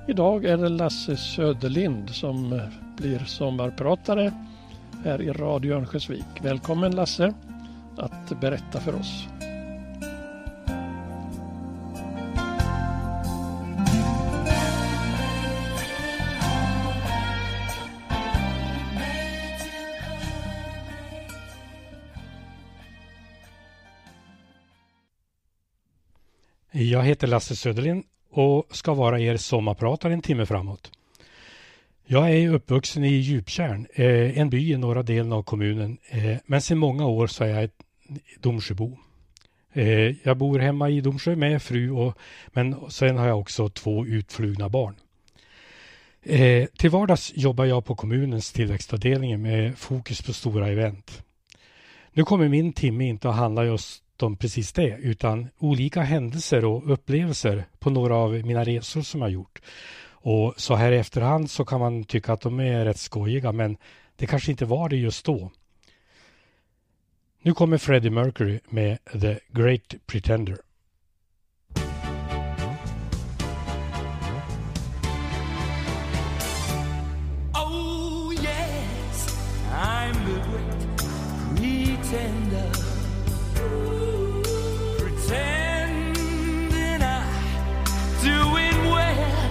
Idag är det Lasse Söderlind som blir sommarpratare här i Radio Örnsköldsvik. Välkommen Lasse att berätta för oss. Jag heter Lasse Söderlind och ska vara er sommarpratare en timme framåt. Jag är uppvuxen i Djuptjärn, en by i norra delen av kommunen, men sedan många år så är jag ett Domsjöbo. Jag bor hemma i Domsjö med fru, men sen har jag också 2 utflugna barn. Till vardags jobbar jag på kommunens tillväxtavdelning med fokus på stora event. Nu kommer min timme inte att handla just om precis det, utan olika händelser och upplevelser på några av mina resor som jag gjort. Och så här i efterhand så kan man tycka att de är rätt skojiga, men det kanske inte var det just då. Nu kommer Freddie Mercury med The Great Pretender. Oh yes, I'm the great pretender. Pretending I'm doing well.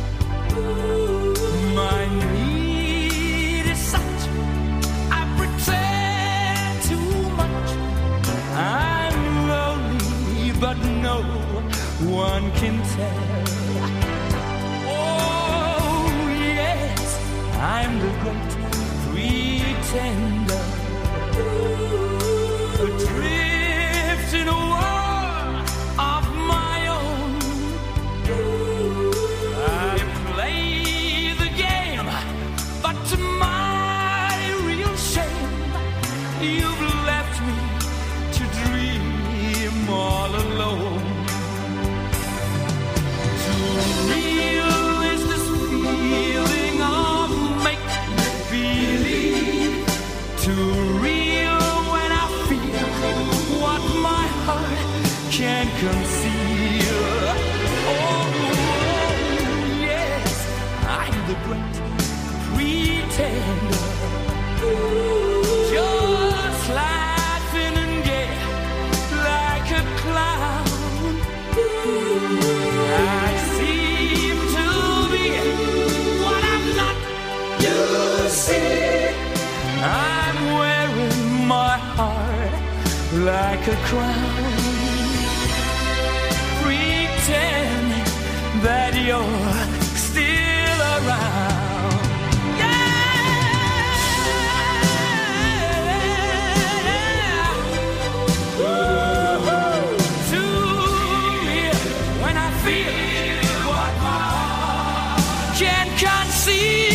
My need is such I pretend too much. I'm lonely, but no one can tell. Oh yes, I'm the great pretender. Adrift in a world of my own. I play the game, but to my real shame, you've left me to dream all alone. Too real is this feeling of make-believe. Too real when I feel what my heart can't conceal. Oh, yes, I'm the great pretender. Just laughing and gay like a clown. I seem to be what I'm not. You see, I'm wearing my heart like a crown. Pretend that you're still around. Yeah. Ooh, to me when I feel what my heart can't conceive.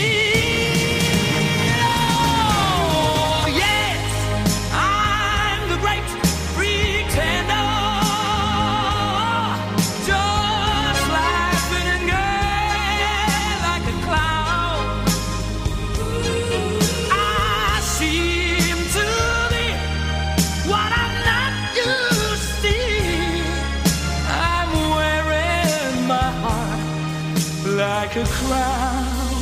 Like a crown,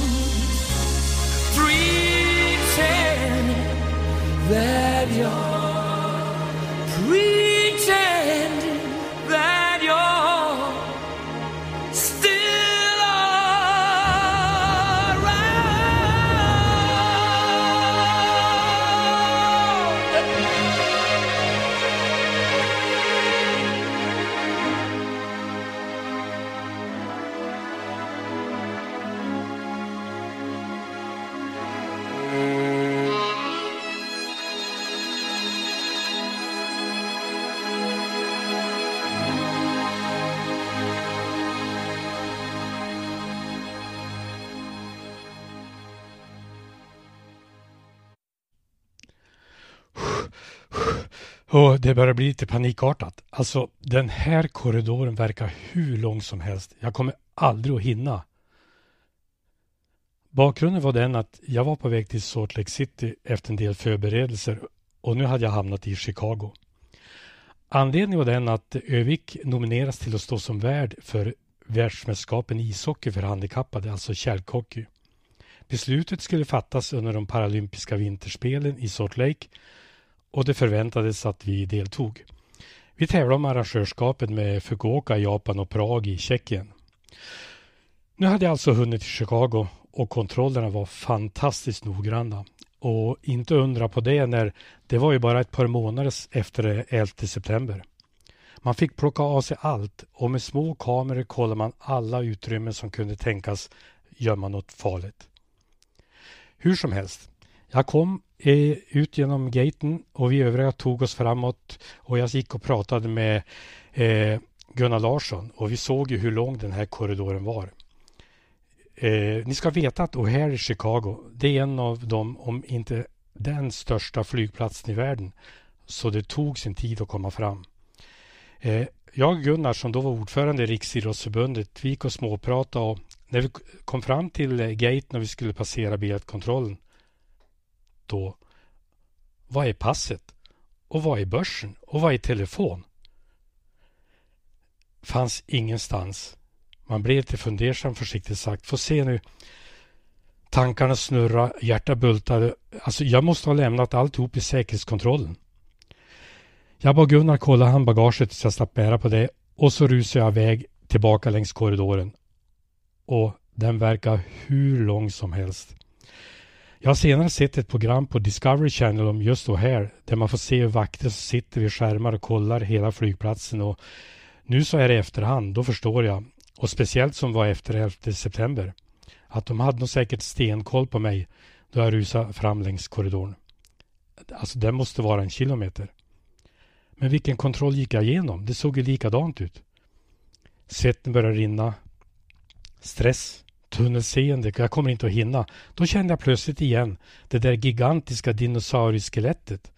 pretend that you're pretending that you're still Och det börjar bli lite panikartat. Alltså, den här korridoren verkar hur lång som helst. Jag kommer aldrig att hinna. Bakgrunden var den att jag var på väg till Salt Lake City efter en del förberedelser och nu hade jag hamnat i Chicago. Anledningen var den att Övik nomineras till att stå som värd för världsmästerskapen i ishockey för handikappade, alltså kärlhockey. Beslutet skulle fattas under de paralympiska vinterspelen i Salt Lake och det förväntades att vi deltog. Vi tävlade om arrangörskapet med Fukuoka i Japan och Prag i Tjeckien. Nu hade jag alltså hunnit till Chicago och kontrollerna var fantastiskt noggranna. Och inte undra på det när det var ju bara ett par månader efter 11 september. Man fick plocka av sig allt och med små kameror kollade man alla utrymmen som kunde tänkas gömma något farligt. Hur som helst, jag kom ut genom gaten och vi övriga tog oss framåt och jag gick och pratade med Gunnar Larsson och vi såg ju hur lång den här korridoren var. Ni ska veta att O'Hare i Chicago, det är en av dem, om inte den största flygplatsen i världen, så det tog sin tid att komma fram. Jag och Gunnar som då var ordförande i Riksidrottsförbundet, vi gick och småpratade och när vi kom fram till gaten och vi skulle passera biljettkontrollen, då, vad är passet? Och vad är börsen? Och vad är telefon? Fanns ingenstans. Man blev lite fundersam försiktigt sagt. Få se nu. Tankarna snurra, hjärtat bultade. Alltså jag måste ha lämnat alltihop i säkerhetskontrollen. Jag bad Gunnar kolla handbagaget så jag slapp bära på det. Och så rusade jag iväg tillbaka längs korridoren. Och den verkar hur lång som helst. Jag har senare sett ett program på Discovery Channel om just O'Hare där man får se hur vakter som sitter vid skärmar och kollar hela flygplatsen. Och nu så är det efterhand, då förstår jag. Och speciellt som var efter 11 september. Att de hade nog säkert stenkoll på mig då jag rusade fram längs korridoren. Alltså det måste vara 1 kilometer. Men vilken kontroll gick jag igenom? Det såg ju likadant ut. Svetten började rinna. Stress. Tunnelseende. Jag kommer inte att hinna. Då kände jag plötsligt igen det där gigantiska dinosaurieskelettet.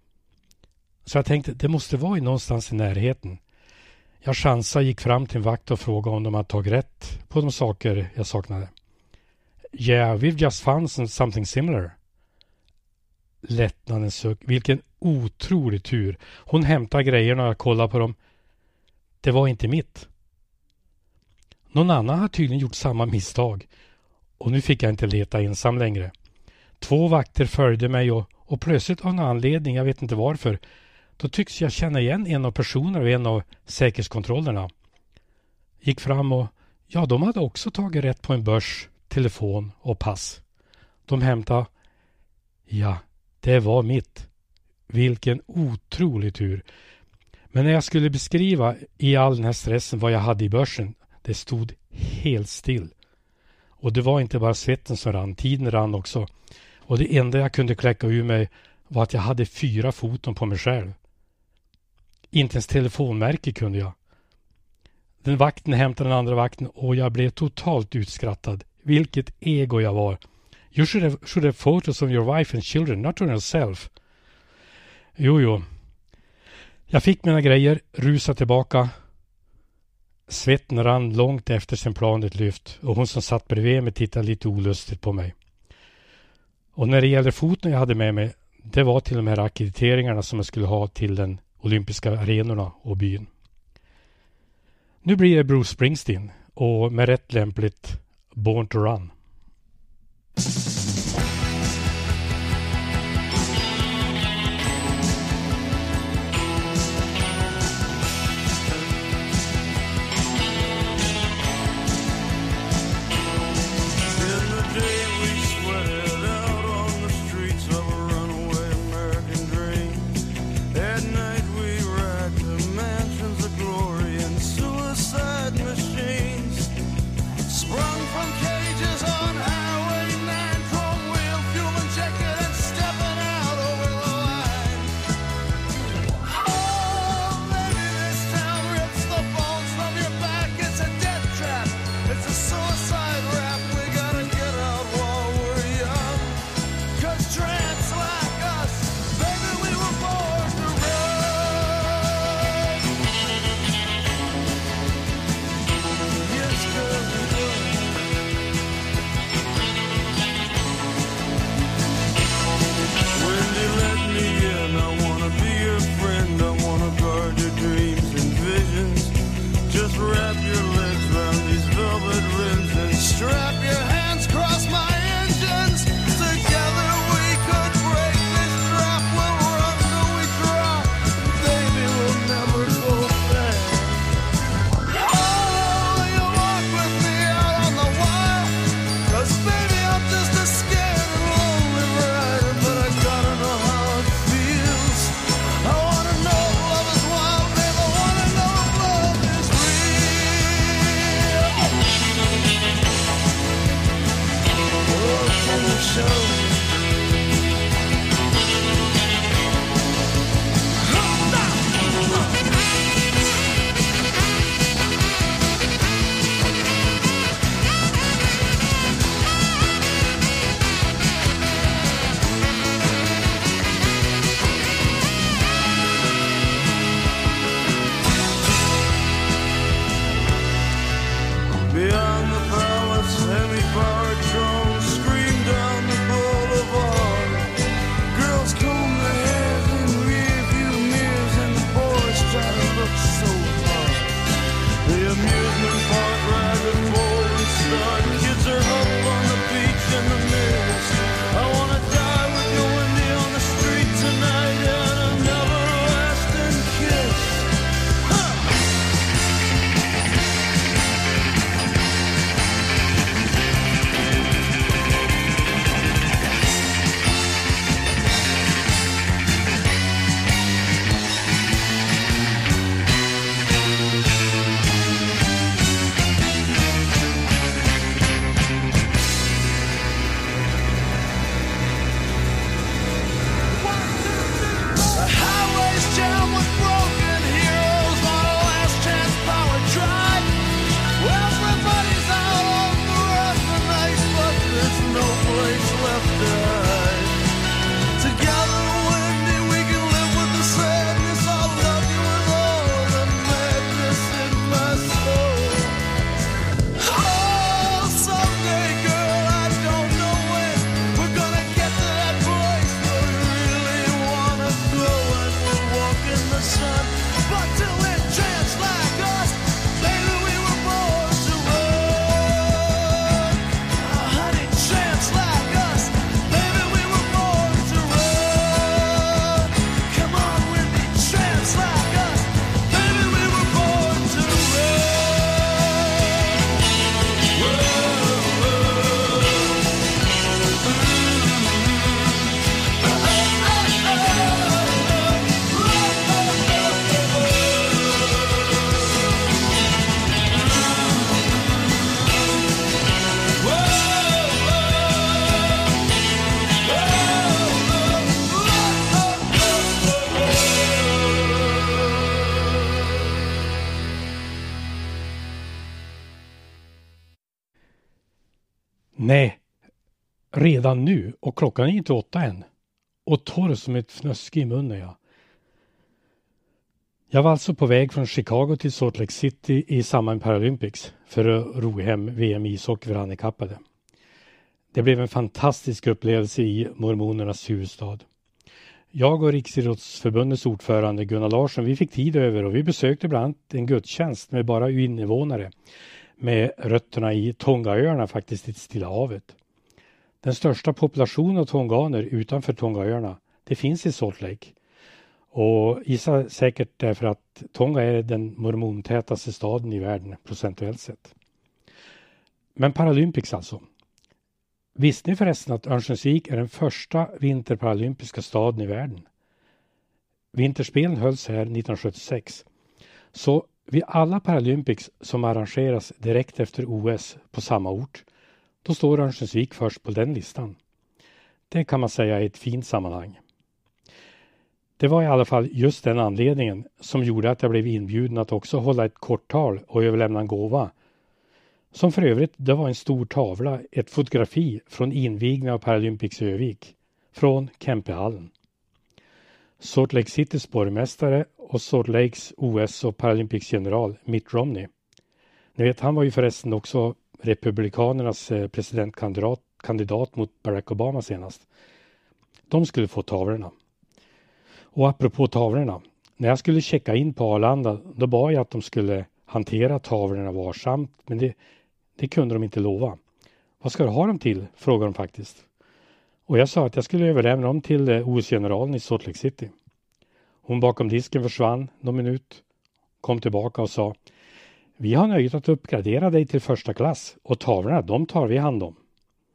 Så jag tänkte det måste vara någonstans i närheten. Jag chansade, gick fram till en vakt och frågade om de hade tagit rätt på de saker jag saknade. Yeah, we've just found something similar. Lättnadens suck. Vilken otrolig tur. Hon hämtade grejerna och jag kollade på dem. Det var inte mitt. Någon annan har tydligen gjort samma misstag. Och nu fick jag inte leta ensam längre. 2 vakter följde mig och plötsligt av någon anledning, jag vet inte varför, då tycks jag känna igen en av personerna och en av säkerhetskontrollerna. Gick fram och ja, de hade också tagit rätt på en börs, telefon och pass. De hämtade, ja, det var mitt. Vilken otrolig tur. Men när jag skulle beskriva i all den här stressen vad jag hade i börsen, det stod helt still. Och det var inte bara svetten som rann, tiden rann också. Och det enda jag kunde kläcka ur mig var att jag hade 4 foton på mig själv. Inte ens telefonmärke kunde jag. Den vakten hämtade den andra vakten och jag blev totalt utskrattad. Vilket ego jag var. You should have photos of your wife and children, not on yourself. Jo. Jag fick mina grejer, rusade tillbaka. Svetten rann långt efter sin planet lyft och hon som satt bredvid mig tittade lite olustigt på mig. Och när det gäller foton jag hade med mig, det var till de här akkrediteringarna som jag skulle ha till den olympiska arenorna och byn. Nu blir det Bruce Springsteen och med rätt lämpligt Born to Run. Sprung from cages on Highway 9. show. Beyond the palace, semi-powered drones scream down the boulevard. Girls comb their hair in rearview mirrors, and the boys try to look so hard. The amusement park ragged bowl and start. Kids are up on the beach in the mirrors. I wanna die with you, Wendy, on the street tonight, and an everlasting kiss. The highway's jammed with broken heroes on a last chance power drive. Well, everybody's out on the run tonight, but there's no place left to hide. Together, Wendy, we can live with the sadness. I'll love you with all the madness in my soul. Oh, someday, girl, I don't know when we're gonna get to that place where we really wanna go, and we'll walk in the sun. But till then, tramps like us, baby, we were born to run. Oh, honey, tramps like us, baby, we were born to run. Come on, Wendy, tramps like us, baby, we were born to run. Nej, redan nu, och klockan är inte 8 än. Och torr som ett fnöske i munnen, ja. Jag var alltså på väg från Chicago till Salt Lake City i samband med Paralympics för att ro hem VM ishockey för handikappade. Det blev en fantastisk upplevelse i mormonernas huvudstad. Jag och Riksidrottsförbundets ordförande Gunnar Larsson, vi fick tid över och vi besökte bland annat en gudstjänst med bara invånare med rötterna i Tongaöarna, faktiskt i Stilla havet. Den största populationen av tonganer utanför Tongaöarna, det finns i Salt Lake. Och gissa säkert därför att Tonga är den mormontätaste staden i världen procentuellt sett. Men Paralympics alltså. Visste ni förresten att Örnsköldsvik är den första vinterparalympiska staden i världen? Vinterspelen hölls här 1976. Så vid alla Paralympics som arrangeras direkt efter OS på samma ort, då står Örnsköldsvik först på den listan. Det kan man säga är ett fint sammanhang. Det var i alla fall just den anledningen som gjorde att jag blev inbjuden att också hålla ett kort tal och överlämna en gåva. Som för övrigt, det var en stor tavla, ett fotografi från invigningen av Paralympics i Övik, från Kempehallen. Salt Lake Citys borgmästare och Salt Lakes OS och Paralympics general Mitt Romney. Ni vet, han var ju förresten också republikanernas presidentkandidat mot Barack Obama senast. De skulle få tavlorna. Och apropå tavlorna, när jag skulle checka in på Arlanda, då bad jag att de skulle hantera tavlorna varsamt, men det kunde de inte lova. Vad ska du ha dem till? Frågade de faktiskt. Och jag sa att jag skulle överlämna dem till OS-generalen i Salt Lake City. Hon bakom disken försvann någon minut, kom tillbaka och sa: vi har nöjt att uppgradera dig till första klass och tavlorna, de tar vi hand om.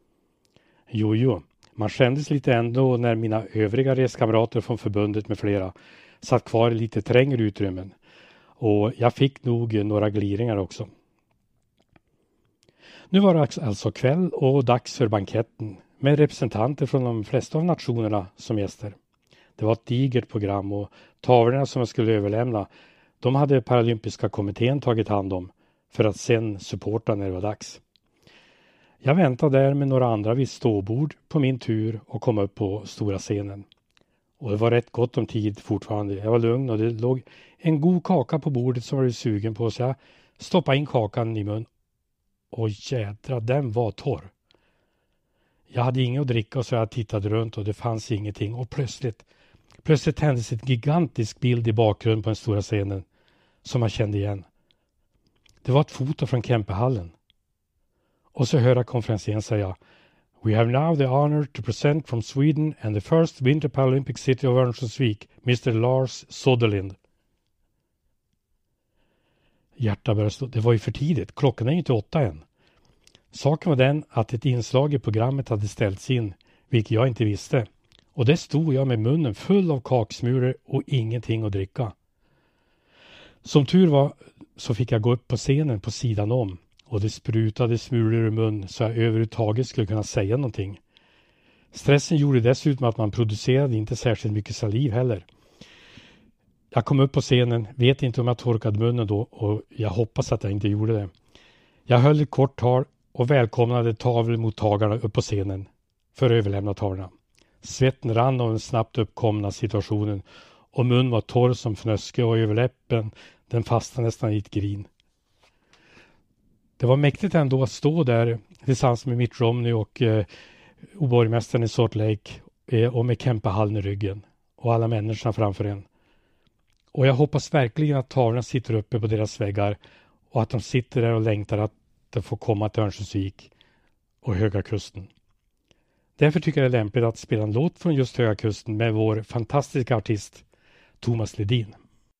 Jo, man kändes lite ändå när mina övriga reskamrater från förbundet med flera satt kvar i lite trängre utrymmen. Och jag fick nog några gliringar också. Nu var det alltså kväll och dags för banketten. med representanter från de flesta av nationerna som gäster. Det var ett digert program och tavlorna som jag skulle överlämna, de hade Paralympiska kommittén tagit hand om för att sen supporta när det var dags. Jag väntade där med några andra vid ståbord på min tur och kom upp på stora scenen. Och det var rätt gott om tid fortfarande. Jag var lugn och det låg en god kaka på bordet som jag var sugen på, så jag stoppade in kakan i mun. Och jädra, den var torr. Jag hade inget att dricka, så jag tittade runt och det fanns ingenting. Och plötsligt tändes ett gigantisk bild i bakgrunden på den stora scenen som jag kände igen. Det var ett foto från Kempehallen. Och så hörde konferensen säga: We have now the honor to present from Sweden and the first Winter Paralympic City of Örnsköldsvik, Mr. Lars Söderlind. Hjärtat började slå. Det var ju för tidigt. Klockan är ju inte 8 än. Saken var den att ett inslag i programmet hade ställts in, vilket jag inte visste. Och där stod jag med munnen full av kaksmulor och ingenting att dricka. Som tur var så fick jag gå upp på scenen på sidan om. Och det sprutade smulor ur mun så jag överhuvudtaget skulle kunna säga någonting. Stressen gjorde dessutom att man producerade inte särskilt mycket saliv heller. Jag kom upp på scenen, vet inte om jag torkade munnen då och jag hoppas att jag inte gjorde det. Jag höll ett kort tal och välkomnade tavelmottagarna upp på scenen för att överlämna tavlorna. Svetten rann av den snabbt uppkomna situationen och mun var torr som fnöske och överläppen den fastnade nästan i ett grin. Det var mäktigt ändå att stå där tillsammans med Mitt Romney och borgmästaren i Salt Lake och med Kempehallen i ryggen och alla människorna framför en. Och jag hoppas verkligen att tavlan sitter uppe på deras väggar och att de sitter där och längtar att få komma till Örnsköldsvik och Höga Kusten. Därför tycker jag det är lämpligt att spela en låt från just Höga Kusten med vår fantastiska artist Thomas Ledin.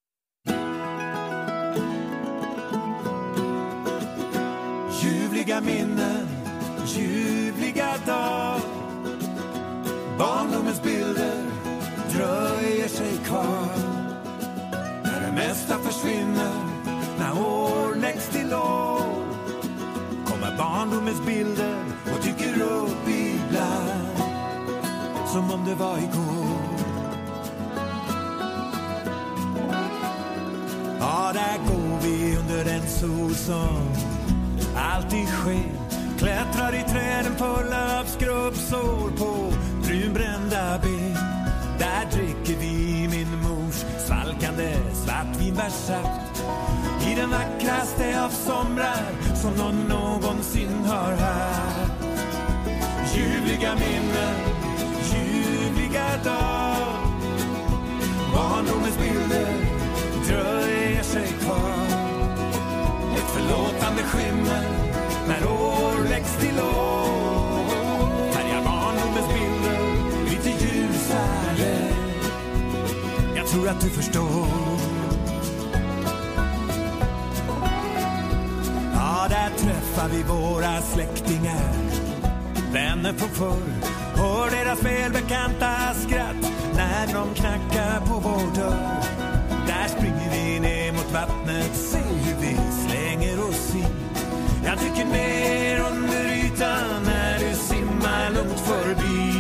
Ljuvliga minnen, ljuvliga dag. Barndomens bilder dröjer sig kvar. När det mesta försvinner, när år läggs till år, kommer barndomens bilder och dyker upp ibland, som om det var igår. Ja, där går vi under en sol som alltid sken, klättrar i träden fulla av skrubbsår på brunbrända ben. Där dricker vi min mors svalkande svartvinbärssaft i den vackraste av somrar som någon någonsin har haft. Ljuvliga minnen, ljuvliga dag. Barndomens bilder dröjer sig kvar. Ett förlåtande skimmer när år läggs till år. Färgar barndomens bilder lite ljusare. Jag tror att du förstår. Ja, där träffar vi våra släktingar, vänner från förr. Hör deras välbekanta skratt när de knackar på vår dörr. Där springer vi ner mot vattnet, se hur vi slänger oss in. Jag dyker ner under ytan när du simmar lugnt förbi.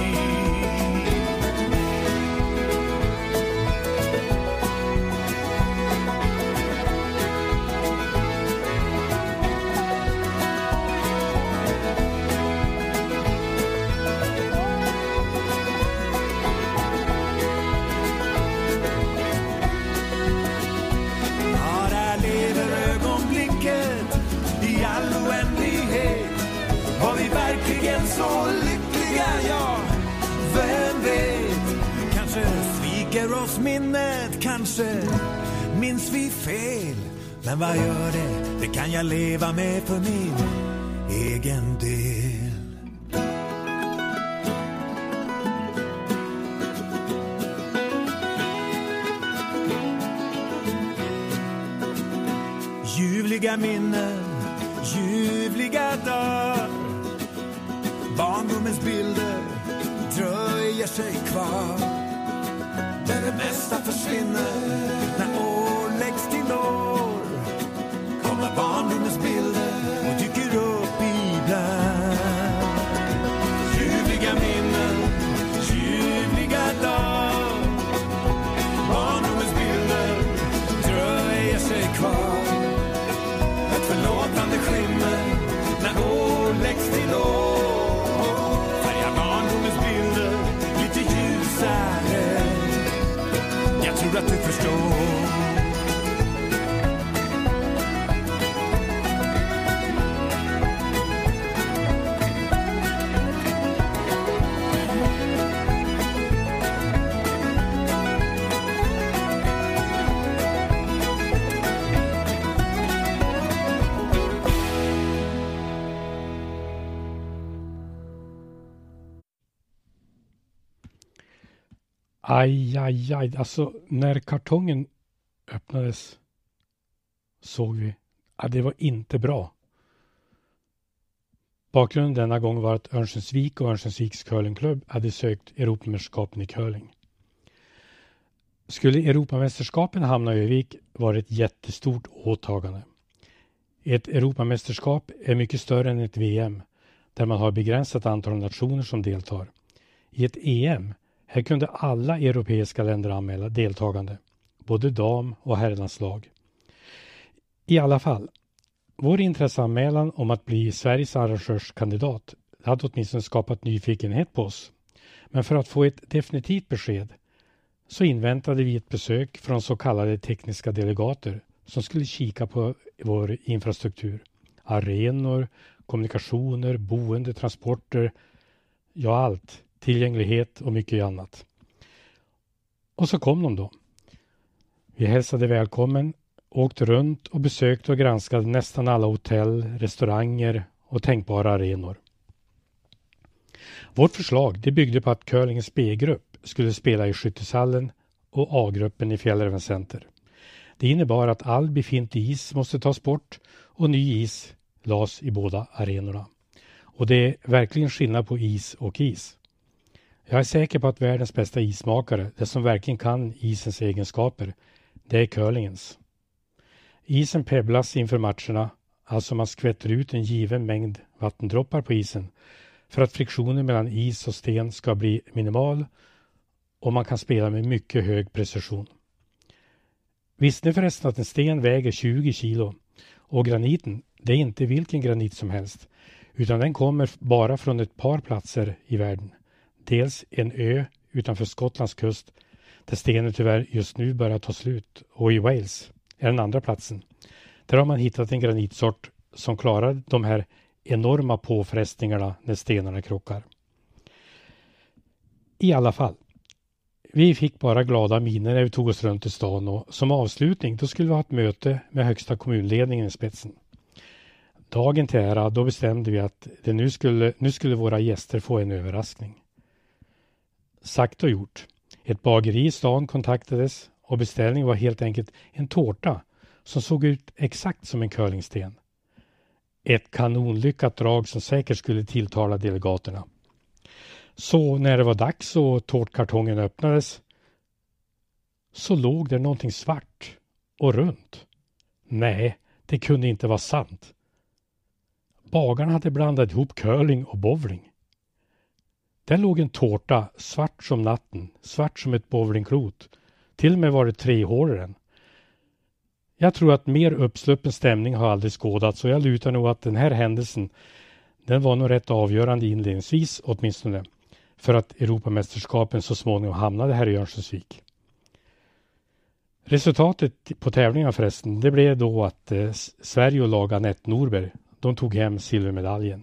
Så lyckliga, ja, vem vet. Kanske sviker oss minnet, kanske minns vi fel. Men vad gör det? Det kan jag leva med för min egen del. Ljuvliga minnen, ljuvliga dagar. Barndomens bilder dröjer sig kvar. Där det mesta försvinner när år läggs till år. Kommer barndomens bilder och dyker upp ibland. Aj. Alltså när kartongen öppnades såg vi att det var inte bra. Bakgrunden denna gång var att Örnsköldsvik och Örnsköldsviks curlingklubb hade sökt Europamästerskapen i curling. Skulle Europamästerskapen hamna i Övik var ett jättestort åtagande. Ett Europamästerskap är mycket större än ett VM där man har begränsat antal nationer som deltar. I ett EM här kunde alla europeiska länder anmäla deltagande, både dam- och herrlandslag. I alla fall, vår intresseanmälan om att bli Sveriges arrangörskandidat hade åtminstone skapat nyfikenhet på oss. Men för att få ett definitivt besked så inväntade vi ett besök från så kallade tekniska delegater som skulle kika på vår infrastruktur. Arenor, kommunikationer, boende, transporter, ja allt. Tillgänglighet och mycket annat. Och så kom de då. Vi hälsade välkommen, åkte runt och besökte och granskade nästan alla hotell, restauranger och tänkbara arenor. Vårt förslag det byggde på att curlingens B-grupp skulle spela i Skytteshallen och A-gruppen i Fjällräven Center. Det innebar att all befintlig is måste tas bort och ny is lades i båda arenorna. Och det är verkligen skillnad på is och is. Jag är säker på att världens bästa ismakare, det som verkligen kan isens egenskaper, det är curlingens. Isen pebblas inför matcherna, alltså man skvätter ut en given mängd vattendroppar på isen för att friktionen mellan is och sten ska bli minimal och man kan spela med mycket hög precision. Visste ni förresten att en sten väger 20 kilo och graniten, det är inte vilken granit som helst utan den kommer bara från ett par platser i världen. Dels en ö utanför Skottlands kust där stenen tyvärr just nu börjar ta slut och i Wales är den andra platsen. Där har man hittat en granitsort som klarar de här enorma påfrestningarna när stenarna krockar. I alla fall, vi fick bara glada miner när vi tog oss runt i stan och som avslutning då skulle vi ha ett möte med högsta kommunledningen i spetsen. Dagen till ära då bestämde vi att nu skulle våra gäster få en överraskning. Sagt och gjort. Ett bageri i stan kontaktades och beställningen var helt enkelt en tårta som såg ut exakt som en curlingsten. Ett kanonlyckat drag som säkert skulle tilltala delegaterna. Så när det var dags och tårtkartongen öppnades så låg det någonting svart och runt. Nej, det kunde inte vara sant. Bagarna hade blandat ihop curling och bowling. Där låg en tårta svart som natten, svart som ett bowlingklot. Till och med var det trehålaren. Jag tror att mer uppsluppen stämning har aldrig skådats och jag lutar nog att den här händelsen den var nog rätt avgörande inledningsvis åtminstone för att Europamästerskapen så småningom hamnade här i Örnsköldsvik. Resultatet på tävlingen förresten det blev då att Sverige och lag Anette Norberg de tog hem silvermedaljen.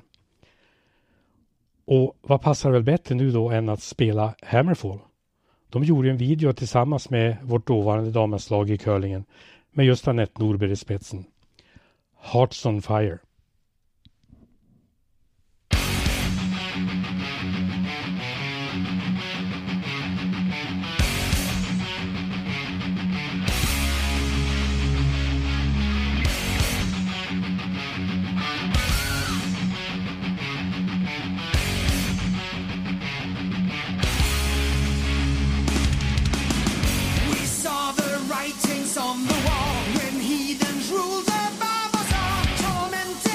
Och vad passar väl bättre nu då än att spela Hammerfall? De gjorde en video tillsammans med vårt dåvarande dameslag i curlingen med just Anette Norberg i spetsen. Hearts on Fire. We saw the writings on the wall when heathens ruled above us all, tormented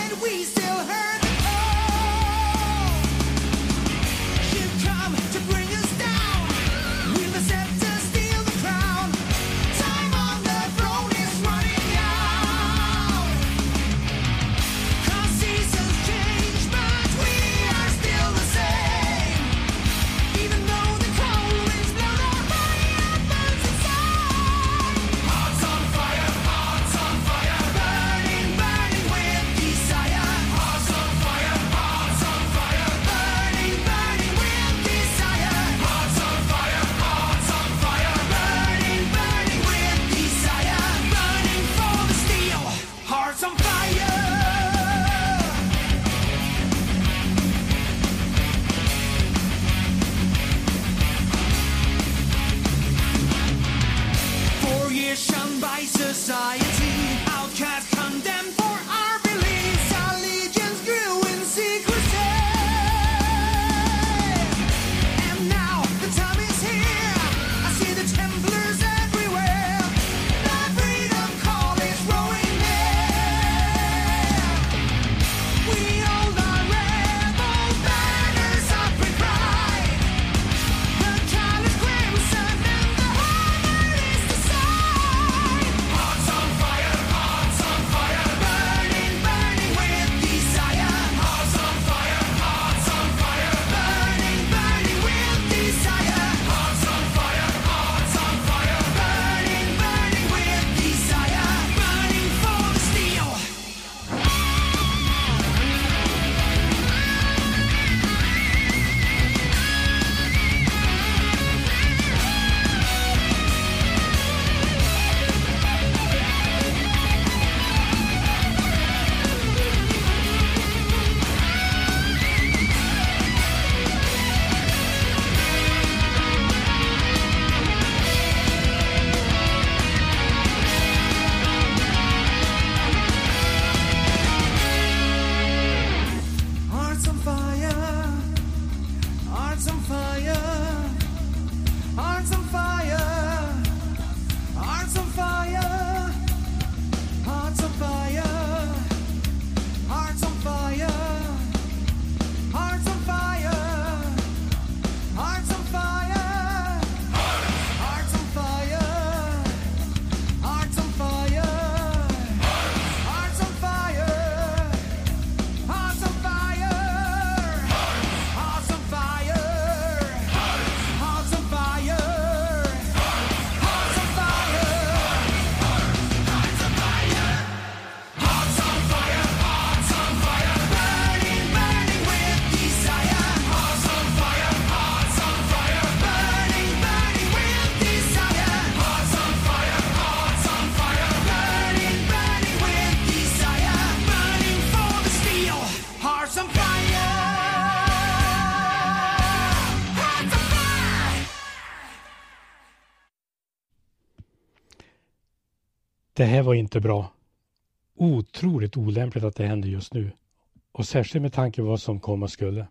Det här var inte bra. Otroligt olämpligt att det händer just nu. Och särskilt med tanke på vad som komma skulle.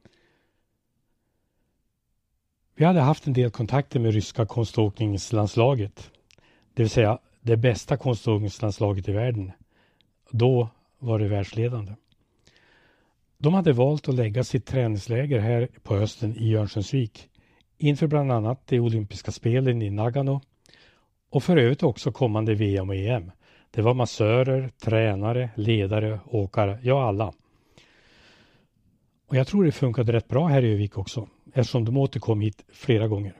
Vi hade haft en del kontakter med ryska konståkningslandslaget. Det vill säga det bästa konståkningslandslaget i världen. Då var det världsledande. De hade valt att lägga sitt träningsläger här på hösten i Örnsköldsvik. Inför bland annat de olympiska spelen i Nagano. Och för övrigt också kommande VM och EM. Det var massörer, tränare, ledare, åkare, ja alla. Och jag tror det funkade rätt bra här i Övik också. Eftersom de återkom hit flera gånger.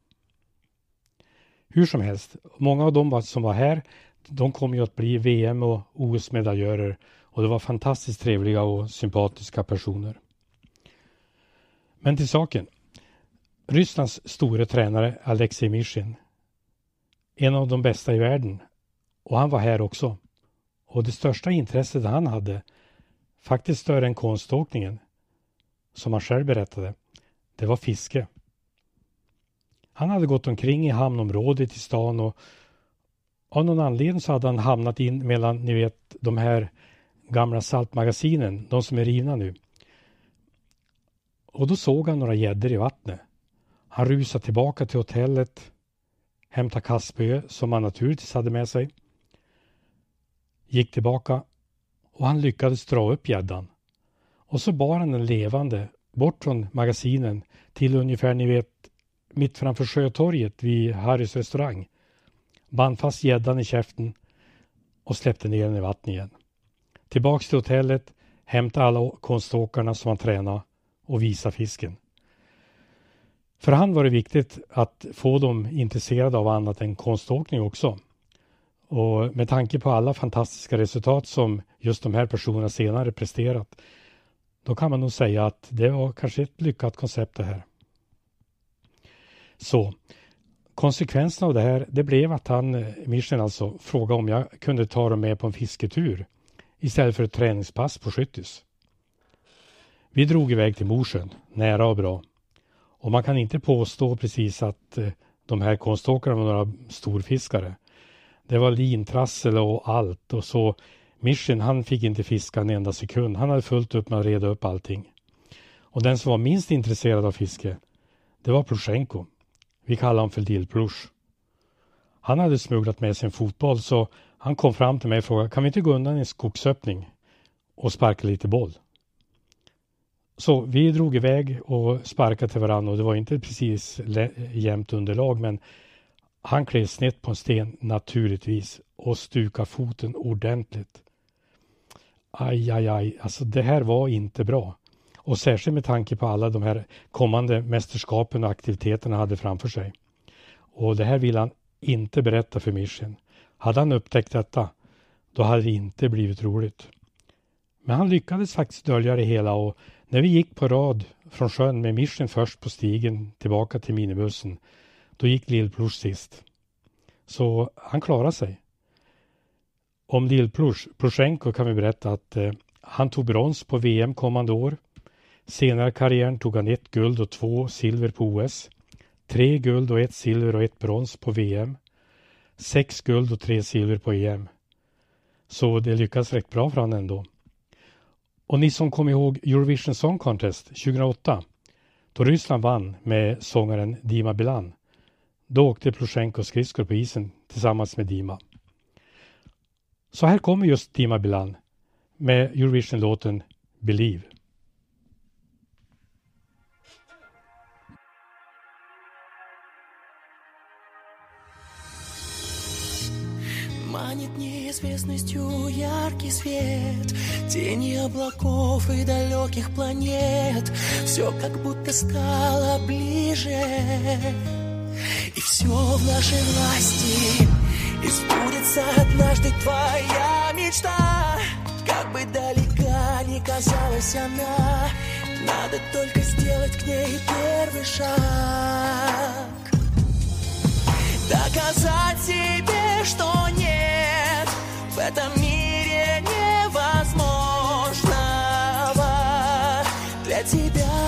Hur som helst, många av dem som var här, de kom ju att bli VM- och OS-medaljörer. Och det var fantastiskt trevliga och sympatiska personer. Men till saken. Rysslands store tränare Alexej Mishin. En av de bästa i världen. Och han var här också. Och det största intresset han hade, faktiskt större än konståkningen, som han själv berättade, det var fiske. Han hade gått omkring i hamnområdet i stan och av någon anledning så hade han hamnat in mellan, ni vet, de här gamla saltmagasinen, de som är rivna nu. Och då såg han några gäddor i vattnet. Han rusade tillbaka till hotellet, hämtade kastspö som han naturligtvis hade med sig. Gick tillbaka och han lyckades dra upp gäddan. Och så bar han den levande bort från magasinen till ungefär, ni vet, mitt framför Sjötorget vid Harrys restaurang. Band fast gäddan i käften och släppte ner den i vattnet igen. Tillbaks till hotellet, hämta alla konståkarna som han tränade och visa fisken. För han var det viktigt att få dem intresserade av annat än konståkning också. Och med tanke på alla fantastiska resultat som just de här personerna senare presterat, då kan man nog säga att det var kanske ett lyckat koncept det här. Så konsekvensen av det här, det blev att Mishin alltså frågade om jag kunde ta dem med på en fisketur istället för ett träningspass på Skyttis. Vi drog iväg till Mosjön, nära och bra. Och man kan inte påstå precis att de här konståkarna var några storfiskare. Det var lintrassel och allt, och så Mishin, han fick inte fiska en enda sekund. Han hade fullt upp med att reda upp allting. Och den som var minst intresserad av fiske, det var Plushenko. Vi kallar honom för Lillplush. Han hade smugglat med sig en fotboll, så han kom fram till mig och frågade, kan vi inte gå undan en skogsöppning och sparka lite boll? Så vi drog iväg och sparkade till varandra, och det var inte precis jämnt underlag, men han klev snett på en sten naturligtvis och stukade foten ordentligt. Aj, alltså det här var inte bra. Och särskilt med tanke på alla de här kommande mästerskapen och aktiviteterna hade framför sig. Och det här ville han inte berätta för Mishin. Hade han upptäckt detta, då hade det inte blivit roligt. Men han lyckades faktiskt dölja det hela, och när vi gick på rad från sjön med Mishin först på stigen tillbaka till minibussen, då gick Lillplush sist. Så han klarade sig. Om Plushenko kan vi berätta att han tog brons på VM kommande år. Senare i karriären tog han 1 guld och 2 silver på OS. 3 guld och 1 silver och 1 brons på VM. 6 guld och 3 silver på EM. Så det lyckas rätt bra för han ändå. Och ni som kommer ihåg Eurovision Song Contest 2008, då Ryssland vann med sångaren Dima Bilan, då åkte Plushenko skridskor på isen tillsammans med Dima. Så här kommer just Dima Bilan med Eurovision-låten Believe. Манит неизвестностью яркий свет, тени облаков и далеких планет. Все как будто стало ближе, и все в нашей власти. И сбудется однажды твоя мечта. Как бы далека ни казалась она, надо только сделать к ней первый шаг. Доказать себе, что нет в этом мире невозможного для тебя.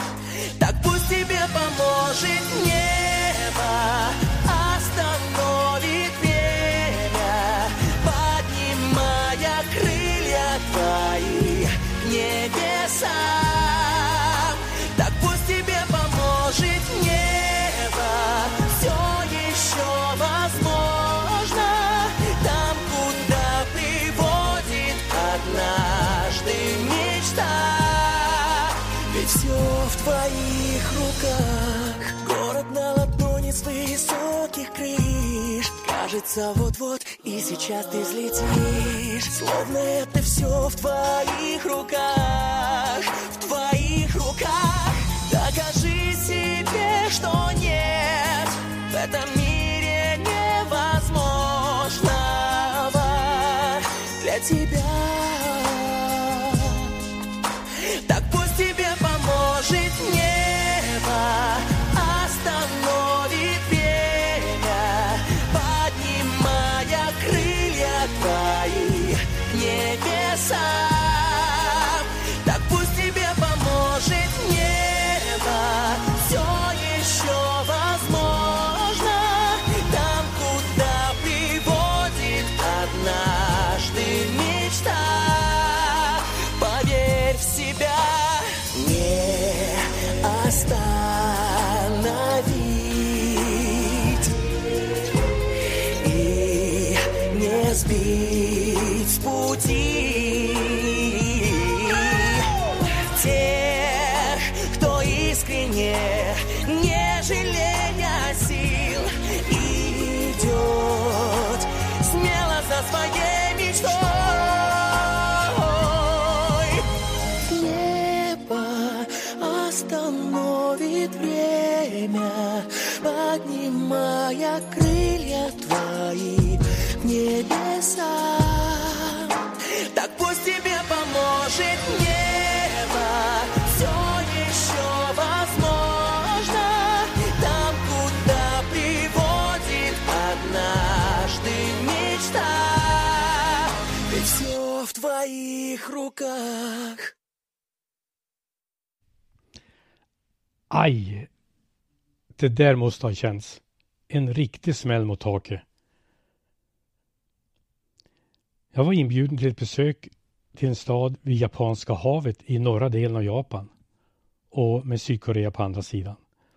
Так пусть тебе поможет небо, остановит мечта. Ведь все в твоих руках. Город на ладони с высоких крыш. Кажется, вот-вот и сейчас ты взлетишь. Словно это все в твоих руках. В твоих руках. Докажи себе, что нет в этом мире невозможного для тебя. Так пусть тебе поможет небо, остановит время, поднимая крылья твои к небесам. Так пусть тебе поможет небо, все еще возможно, там, куда приводит однажды мечта. Поверь в себя, не остановить и не сбить с пути тех, кто искренне, не жалея сил, идет смело за своей мечтой. Остановит время, поднимая крылья твои в небеса. Так пусть тебе поможет небо, все еще возможно, там, куда приводит однажды мечта. Ведь все в твоих руках. Aj, det där måste ha känts. En riktig smäll mot taket. Jag var inbjuden till ett besök till en stad vid Japanska havet i norra delen av Japan och med Sydkorea på andra sidan.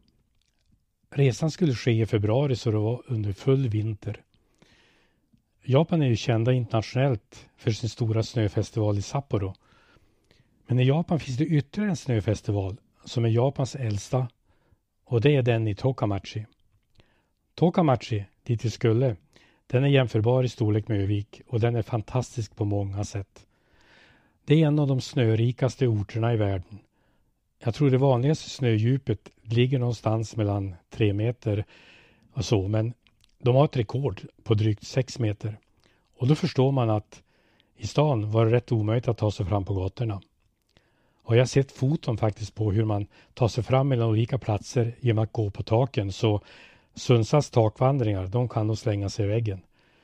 Resan skulle ske i februari så det var under full vinter. Japan är ju kända internationellt för sin stora snöfestival i Sapporo. Men i Japan finns det ytterligare en snöfestival som är Japans äldsta, och det är den i Tokamachi. Tokamachi, dit vi skulle, den är jämförbar i storlek med Övik och den är fantastisk på många sätt. Det är en av de snörikaste orterna i världen. Jag tror det vanligaste snödjupet ligger någonstans mellan 3 meter och så, men de har ett rekord på drygt 6 meter. Och då förstår man att i stan var det rätt omöjligt att ta sig fram på gatorna. Och jag har sett foton faktiskt på hur man tar sig fram mellan olika platser genom att gå på taken. Så Sundsvalls takvandringar, de kan nog slänga sig i väggen.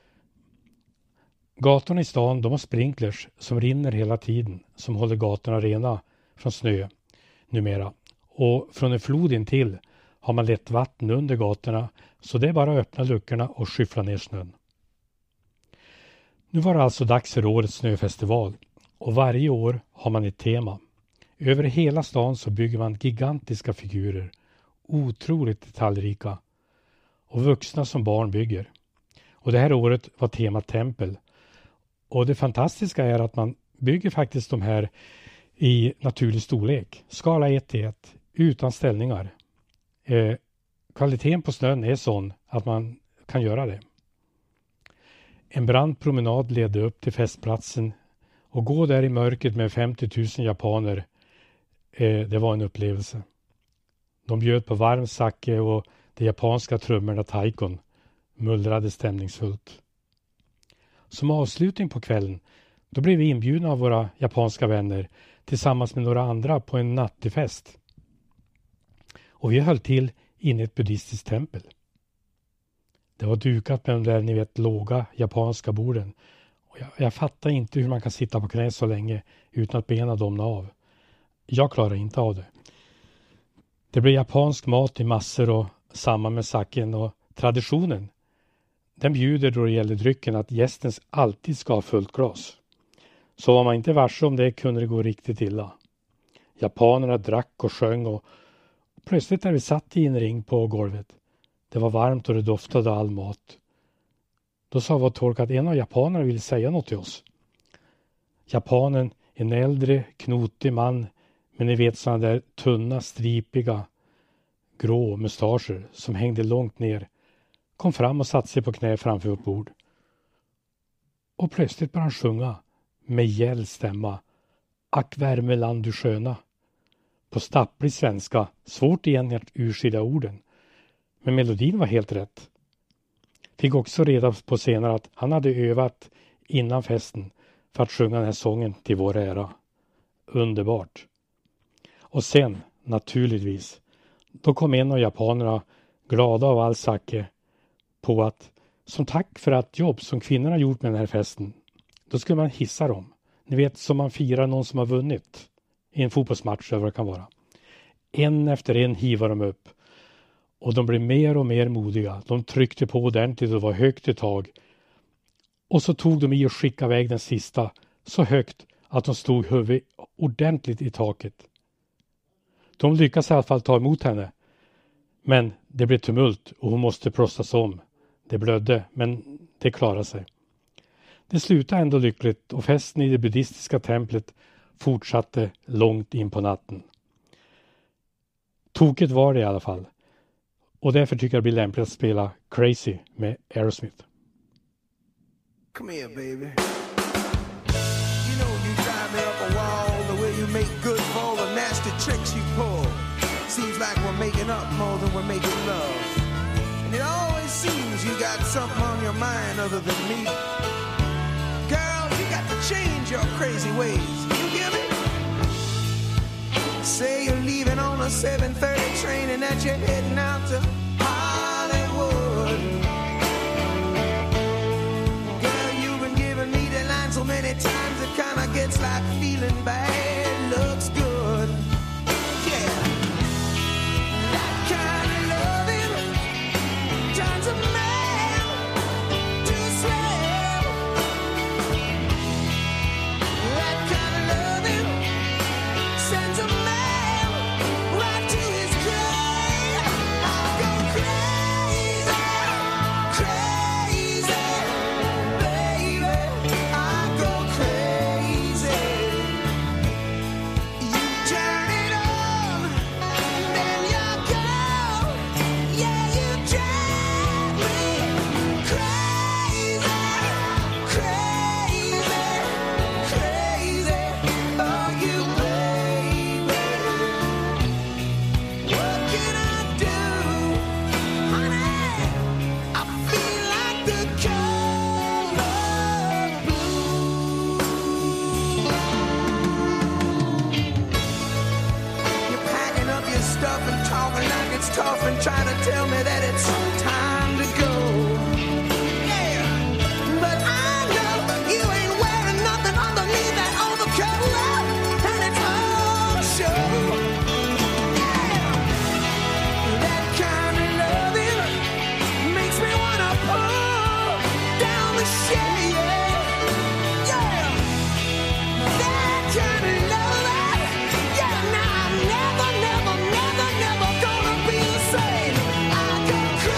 Gatorna i stan, de har sprinklers som rinner hela tiden. Som håller gatorna rena från snö numera. Och från en flod in till har man lätt vatten under gatorna. Så det är bara att öppna luckorna och skyffla ner snön. Nu var det alltså dags för årets snöfestival. Och varje år har man ett tema. Över hela stan så bygger man gigantiska figurer, otroligt detaljrika, och vuxna som barn bygger. Och det här året var tema tempel. Och det fantastiska är att man bygger faktiskt de här i naturlig storlek, skala 1:1, utan ställningar. Kvaliteten på snön är sån att man kan göra det. En brant promenad ledde upp till festplatsen, och gå där i mörkret med 50 000 japaner, det var en upplevelse. De bjöd på varm sake och de japanska trummorna taikon mullrade stämningsfullt. Som avslutning på kvällen, då blev vi inbjudna av våra japanska vänner tillsammans med några andra på en nattifest. Och vi höll till inne i ett buddhistiskt tempel. Det var dukat med de där, ni vet, låga japanska borden. Och jag fattar inte hur man kan sitta på knä så länge utan att benen domna av. Jag klarar inte av det. Det blir japansk mat i massor och samma med saken, och traditionen. Den bjuder då det gäller drycken att gästen alltid ska ha fullt glas. Så var man inte varse om det kunde det gå riktigt illa. Japanerna drack och sjöng, och plötsligt när vi satt i en ring på golvet. Det var varmt och det doftade all mat. Då sa vår tolk att en av japanerna ville säga något till oss. Japanen En äldre, knotig man, men ni vet sådana där tunna, stripiga, grå mustascher som hängde långt ner, kom fram och satte sig på knä framför vårt bord. Och plötsligt började han sjunga med gäll stämma. Ack Värmeland du sköna. På stapplig svenska, svårt igen att urskilja orden. Men melodin var helt rätt. Fick också reda på senare att han hade övat innan festen för att sjunga den här sången till vår ära. Underbart. Och sen, naturligtvis, då kom en av japanerna glada av all sake på att som tack för att jobb som kvinnorna gjort med den här festen, då skulle man hissa dem. Ni vet, som man firar någon som har vunnit i en fotbollsmatch eller vad det kan vara. En efter en hivar de upp. Och de blev mer och mer modiga. De tryckte på ordentligt och var högt i tag. Och så tog de i och skickade iväg den sista så högt att de stod huvudet ordentligt i taket. De lyckades i alla fall ta emot henne. Men det blev tumult och hon måste prostas om. Det blödde, men det klarade sig. Det slutade ändå lyckligt och festen i det buddhistiska templet fortsatte långt in på natten. Tokigt var det i alla fall. Och därför tycker jag det blir lämpligt att spela Crazy med Aerosmith. Come here, baby. You know you drive me up a wall the way you make good for all the nasty tricks you pull. Seems like we're making up more than we're making love. And it always seems you got something on your mind other than me. Girl, you got to change your crazy ways. You hear me? Say you're leaving on a 7:30 train and that you're heading out to Hollywood. Girl, you've been giving me the line so many times it kinda gets like feeling bad looks good. Yeah, that kind of loving turns a man to a slave. That kind of loving sends a man right to his grave. I go crazy, crazy, baby. I go crazy. You turn it on, then you go. Yeah, you drive me crazy, crazy, crazy. Oh, you baby. What can I do, honey? I feel like the color blue. You're packing up your stuff and talking like it's tough and trying to tell me that it's time to go. Yeah, but I know you ain't wearing nothing underneath that overcoat, and it's all show. Yeah, that kind of loving makes me wanna pull down the shade. Yeah, that kind of loving. Yeah, now I'm never, never, never, never gonna be the same. I go crazy.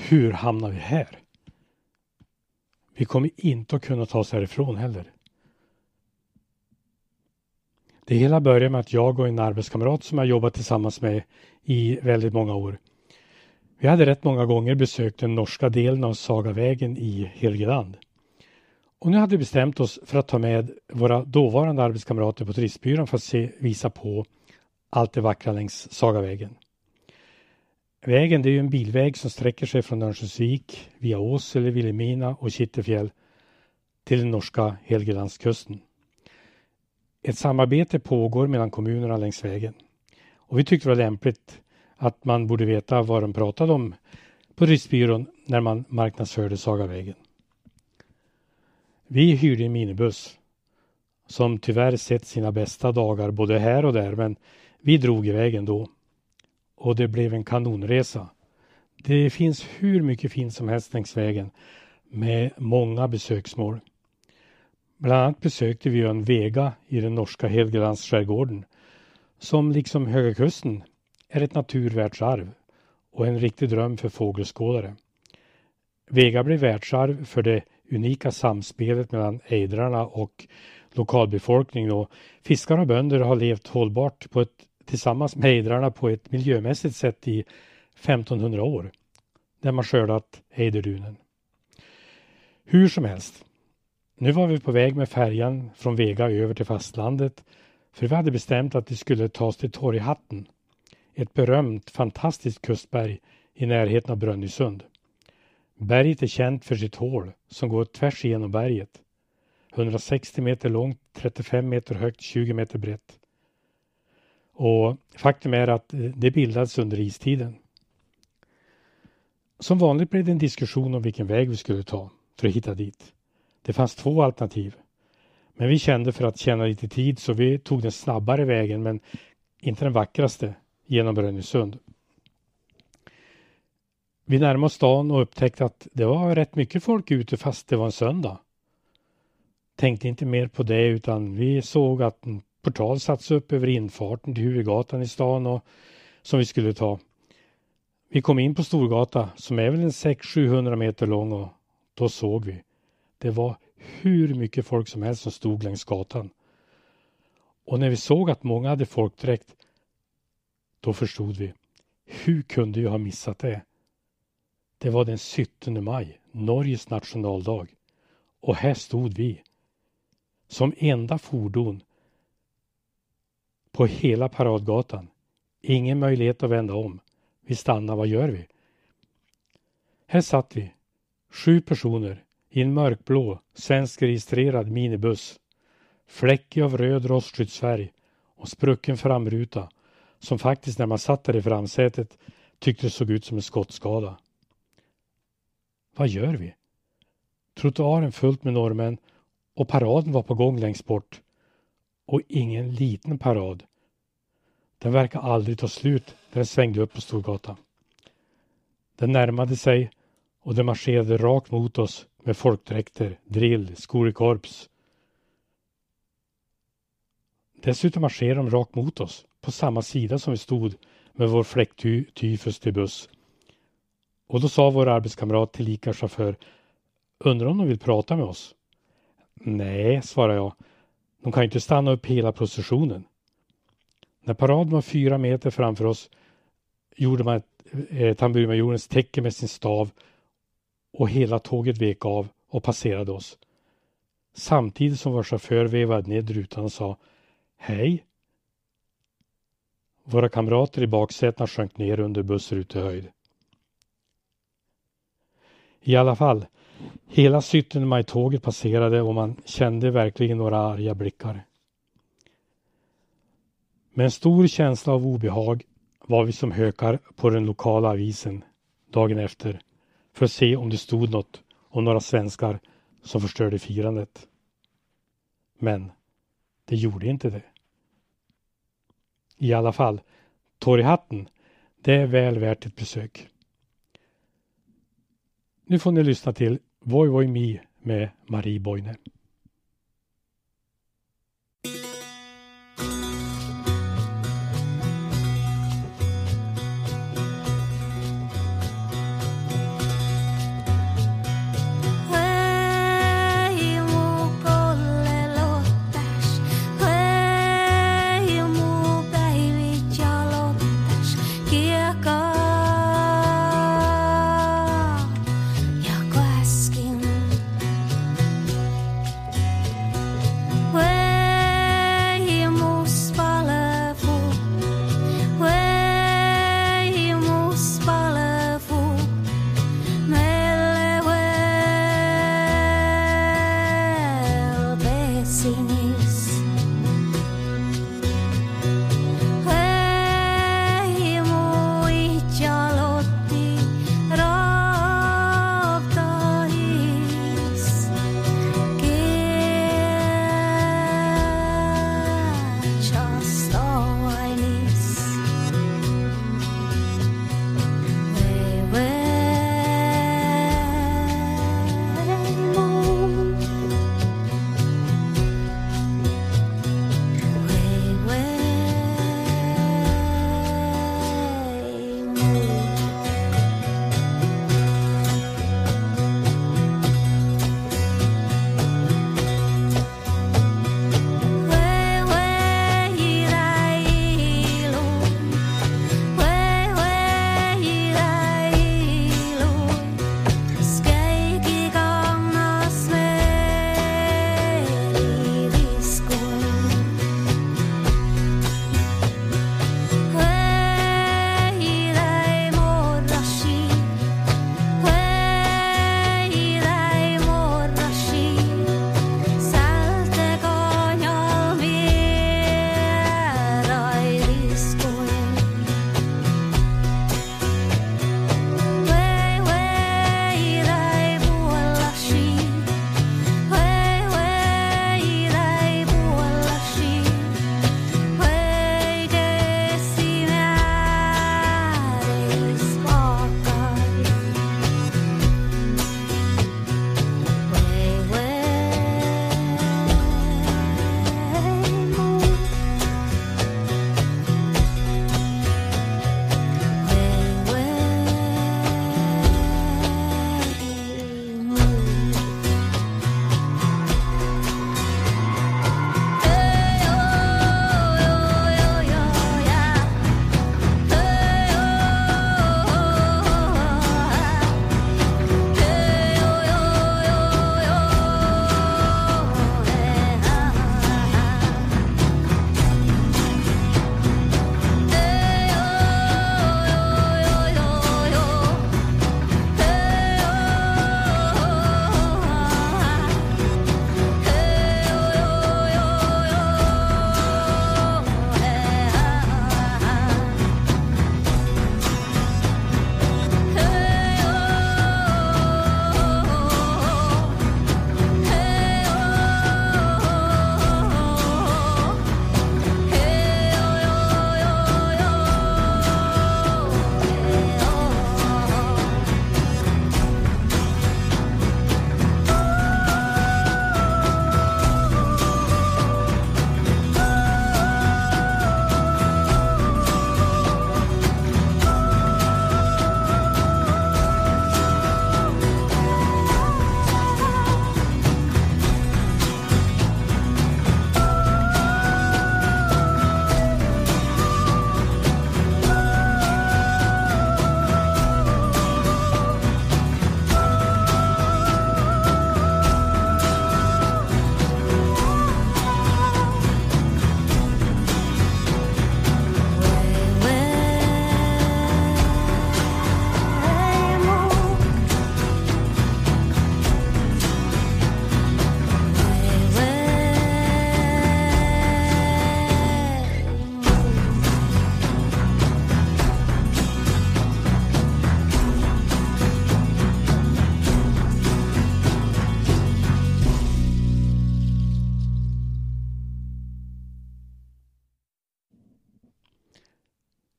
hur hamnar vi här? Vi kommer inte att kunna ta oss härifrån heller. Det hela började med att jag och en arbetskamrat som jag jobbat tillsammans med i väldigt många år. Vi hade rätt många gånger besökt den norska delen av Sagavägen i Helgeland. Och nu hade vi bestämt oss för att ta med våra dåvarande arbetskamrater på turistbyrån för att visa på allt det vackra längs Sagavägen. Vägen, det är ju en bilväg som sträcker sig från Örnsköldsvik via Åsele, Vilhelmina och Kittelfjäll till den norska Helgelandskusten. Ett samarbete pågår mellan kommunerna längs vägen. Och vi tyckte det var lämpligt att man borde veta vad de pratade om på turistbyrån när man marknadsförde Sagavägen. Vi hyrde en minibuss som tyvärr sett sina bästa dagar både här och där, men vi drog iväg ändå. Och det blev en kanonresa. Det finns hur mycket fint som helst längs vägen med många besöksmål. Bland annat besökte vi en Vega i den norska Helgelandsskärgården som liksom Höga kusten är ett naturvärldsarv och en riktig dröm för fågelskådare. Vega blev världsarv för det unika samspelet mellan ejdrarna och lokalbefolkningen, och fiskare och bönder har levt hållbart tillsammans med ejdrarna på ett miljömässigt sätt i 1500 år när man skördat ejderdunen. Hur som helst, nu var vi på väg med färjan från Vega över till fastlandet, för vi hade bestämt att vi skulle ta oss till Torghatten, ett berömt fantastiskt kustberg i närheten av Brönnösund. Berget är känt för sitt hål som går tvärs igenom berget. 160 meter långt, 35 meter högt, 20 meter brett. Och faktum är att det bildades under istiden. Som vanligt blev det en diskussion om vilken väg vi skulle ta för att hitta dit. Det fanns 2 alternativ. Men vi kände för att tjäna lite tid så vi tog den snabbare vägen, men inte den vackraste, genom Brönnösund. Vi närmade oss stan och upptäckte att det var rätt mycket folk ute fast det var en söndag. Tänkte inte mer på det, utan vi såg att en portal satts upp över infarten till huvudgatan i stan och som vi skulle ta. Vi kom in på Storgata som är väl en 600-700 meter lång, och då såg vi. Det var hur mycket folk som helst som stod längs gatan. Och när vi såg att många hade folkdräkt, då förstod vi. Hur kunde jag ha missat det? Det var den 17 maj, Norges nationaldag. Och här stod vi. Som enda fordon på hela paradgatan. Ingen möjlighet att vända om. Vi stannar, vad gör vi? Här satt vi, 7 personer i en mörkblå, svenskregistrerad minibuss. Fläckig av röd rostskyddsfärg och sprucken framruta som faktiskt när man satt där i framsätet tyckte det såg ut som en skottskada. Vad gör vi? Trottoaren fullt med norrmän och paraden var på gång längst bort. Och ingen liten parad. Den verkar aldrig ta slut när den svängde upp på Storgatan. Den närmade sig och den marscherade rakt mot oss med folkdräkter, drill, skor i korps. Dessutom marscherade de rakt mot oss på samma sida som vi stod med vår fläcktyfus till buss. Och då sa vår arbetskamrat till lika chaufför: undrar om de vill prata med oss? Nej, svarade jag. De kan ju inte stanna upp hela processionen. När paraden var 4 meter framför oss gjorde man ett tamburmajorens tecken med sin stav och hela tåget vek av och passerade oss. Samtidigt som vår chaufför vevade ned rutan och sa: hej. Våra kamrater i baksätena sjönk ner under bussrutehöjd. I alla fall, hela 17 maj-tåget passerade och man kände verkligen några arga blickar. Med en stor känsla av obehag var vi som hökar på den lokala avisen dagen efter för att se om det stod något om några svenskar som förstörde firandet. Men det gjorde inte det. I alla fall, Torghatten, det är väl värt ett besök. Nu får ni lyssna till Voi Voi Mi med Marie Boine.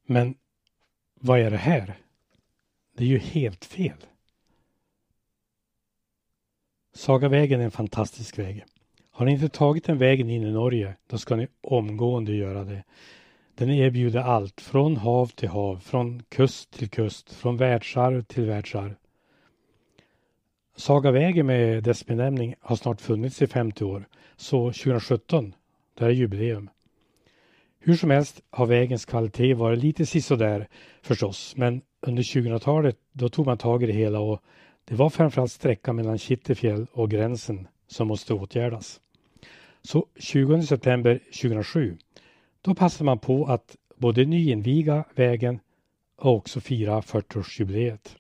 Men vad är det här? Det är ju helt fel. Sagavägen är en fantastisk väg. Har ni inte tagit den vägen in i Norge, då ska ni omgående göra det. Den erbjuder allt från hav till hav, från kust till kust, från världsarv till världsarv. Sagavägen med dess benämning har snart funnits i 50 år, så 2017, det är jubileum. Hur som helst har vägens kvalitet varit lite sisådär förstås, men under 2000-talet då tog man tag i det hela och det var framförallt sträckan mellan Kittelfjäll och gränsen som måste åtgärdas. Så 20 september 2007 då passade man på att både nyinviga vägen och också fira 40-årsjubileet.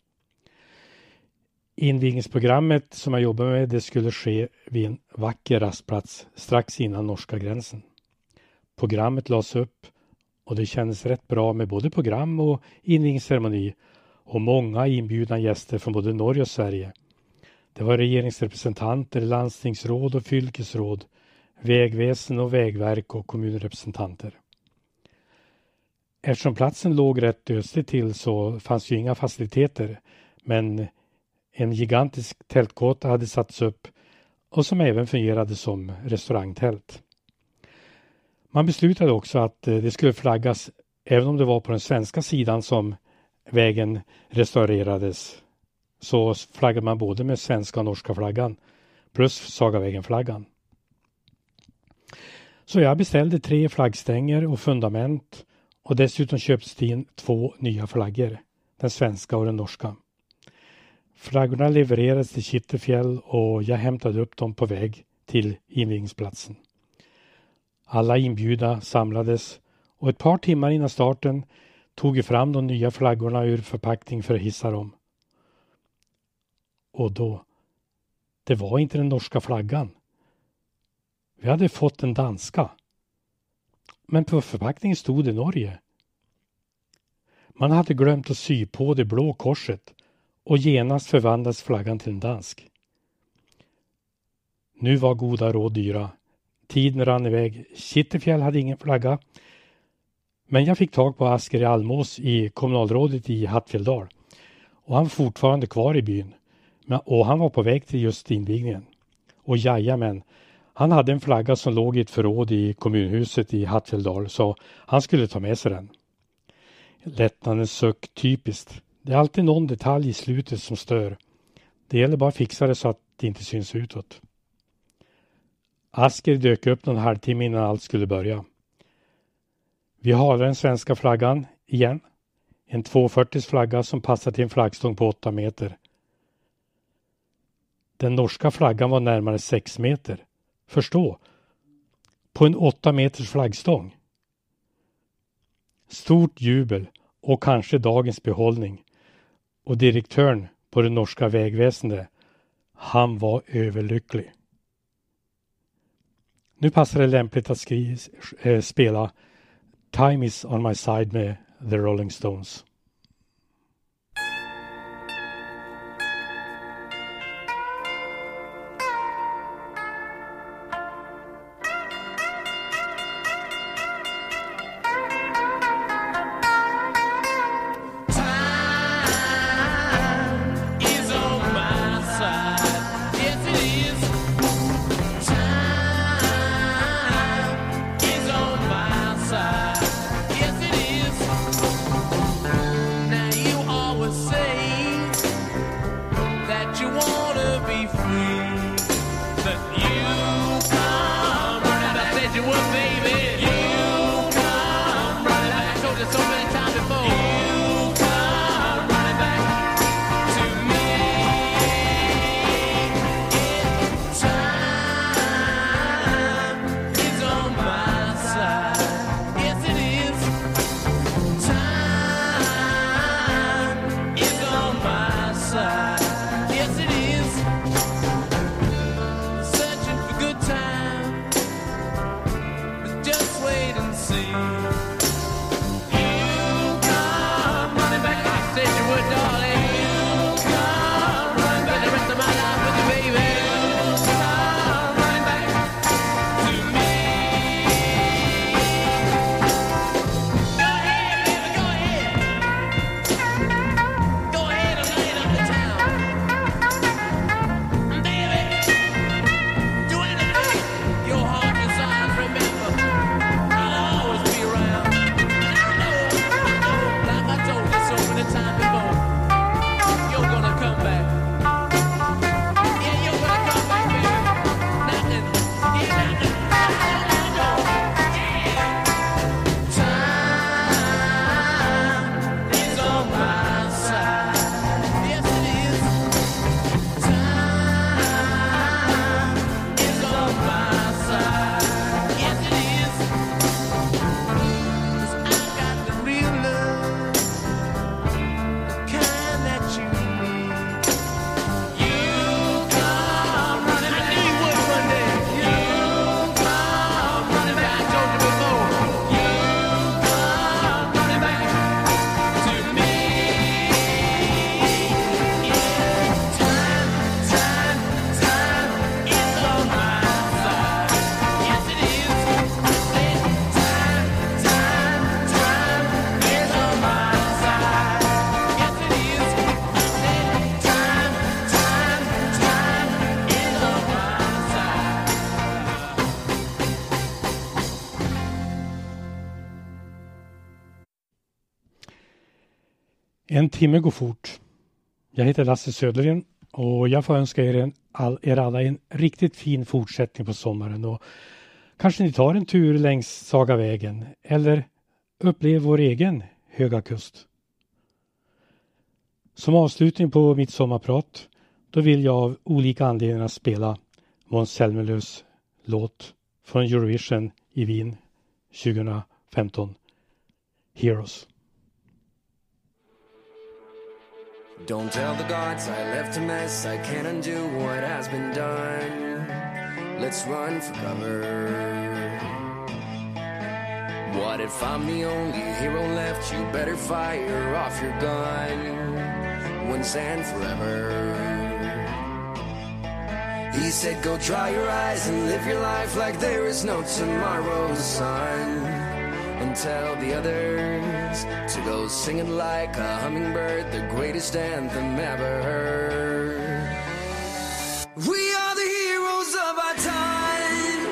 Invigningsprogrammet som jag jobbar med det skulle ske vid en vacker rastplats strax innan norska gränsen. Programmet lades upp och det kändes rätt bra med både program och invigningsceremoni och många inbjudna gäster från både Norge och Sverige. Det var regeringsrepresentanter, landstingsråd och fylkesråd, vägväsen och vägverk och kommunrepresentanter. Eftersom platsen låg rätt östligt till så fanns ju inga faciliteter, men en gigantisk tältkåta hade satts upp och som även fungerade som restaurangtält. Man beslutade också att det skulle flaggas även om det var på den svenska sidan som vägen restaurerades. Så flaggade man både med svenska och norska flaggan plus Sagavägen-flaggan. Så jag beställde 3 flaggstänger och fundament och dessutom köptes det in 2 nya flaggor, den svenska och den norska. Flaggorna levererades till Kittelfjäll och jag hämtade upp dem på väg till invigningsplatsen. Alla inbjudna samlades och ett par timmar innan starten tog vi fram de nya flaggorna ur förpackning för att hissa dem. Och då, det var inte den norska flaggan. Vi hade fått den danska. Men på förpackningen stod det Norge. Man hade glömt att sy på det blå korset och genast förvandlades flaggan till en dansk. Nu var goda råd dyra. Tiden rann iväg. Kittelfjäll hade ingen flagga. Men jag fick tag på Asker Almås i kommunalrådet i Hattfjelldal. Och han var fortfarande kvar i byn. Och han var på väg till just invigningen. Och jajamän, han hade en flagga som låg i ett förråd i kommunhuset i Hattfjelldal så han skulle ta med sig den. Lättnadens suck typiskt. Det är alltid någon detalj i slutet som stör. Det gäller bara att fixa det så att det inte syns utåt. Asker dök upp någon halvtimme innan allt skulle börja. Vi har den svenska flaggan igen. En 240 flagga som passar till en flaggstång på 8 meter. Den norska flaggan var närmare 6 meter. Förstå. På en 8 meters flaggstång. Stort jubel och kanske dagens behållning. Och direktören på det norska vägväsendet, han var överlycklig. Nu passar det lämpligt att spela Time is on my side med The Rolling Stones. Yes, it is. En timme går fort. Jag heter Lasse Söderlind och jag får önska er alla en riktigt fin fortsättning på sommaren. Och kanske ni tar en tur längs Sagavägen eller upplever vår egen Höga kust. Som avslutning på mitt sommarprat då vill jag av olika anledningar spela Måns Zelmerlöws låt från Eurovision i Wien 2015, Heroes. Don't tell the gods I left a mess. I can't undo what has been done. Let's run for cover. What if I'm the only hero left? You better fire off your gun once and forever. He said go dry your eyes and live your life like there is no tomorrow, son. And tell the others to go singing like a hummingbird, the greatest anthem ever heard. We are the heroes of our time,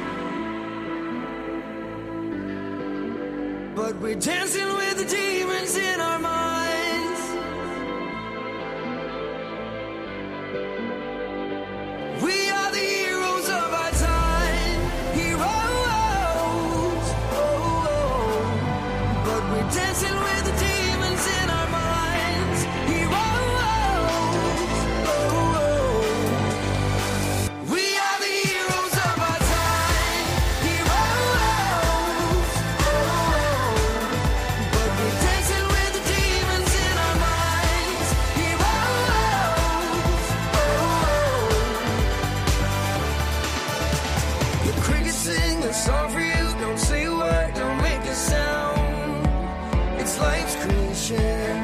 but we're dancing with the demons in our minds. We are the heroes of our time, heroes. Dancing with the demons in our minds. Heroes. We are the heroes of our time. Heroes. But we're dancing with the demons in our minds. Heroes. The crickets sing a song for you. Don't say a word, don't make a sound. Life's creation.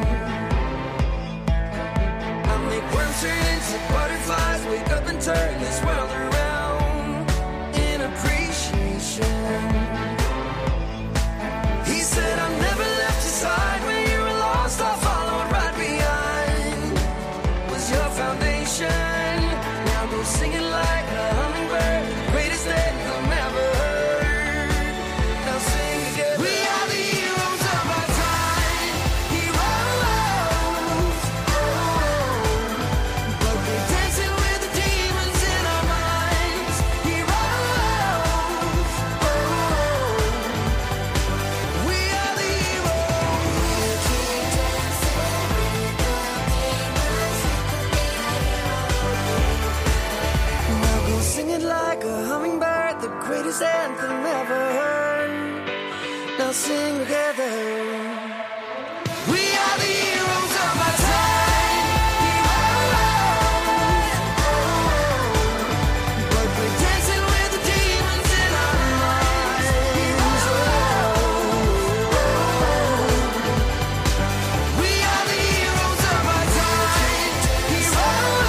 I make worms turn into butterflies, wake up and turn this world around in appreciation. He said I've never left your side when you were lost. I followed right behind. Was your foundation. Now go singing like a hummingbird, the greatest anthem ever heard. Now sing together. We are the heroes of our time. Like a hummingbird, the greatest anthem ever heard. Now sing together. We are the heroes of our time. Heroes. But we're dancing with the demons in our minds. Heroes. We are the heroes of our time. Heroes.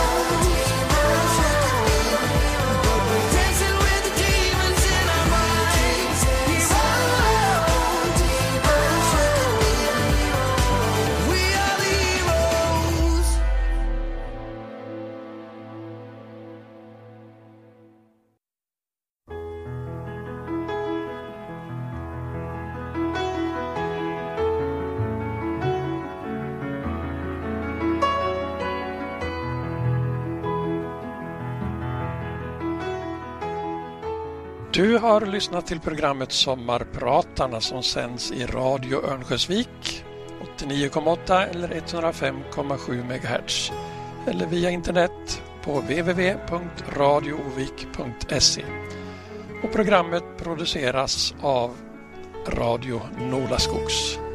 Du har lyssnat till programmet Sommarpratarna som sänds i Radio Örnsköldsvik 89,8 eller 105,7 MHz eller via internet på www.radioovik.se. Och programmet produceras av Radio Nolaskogs.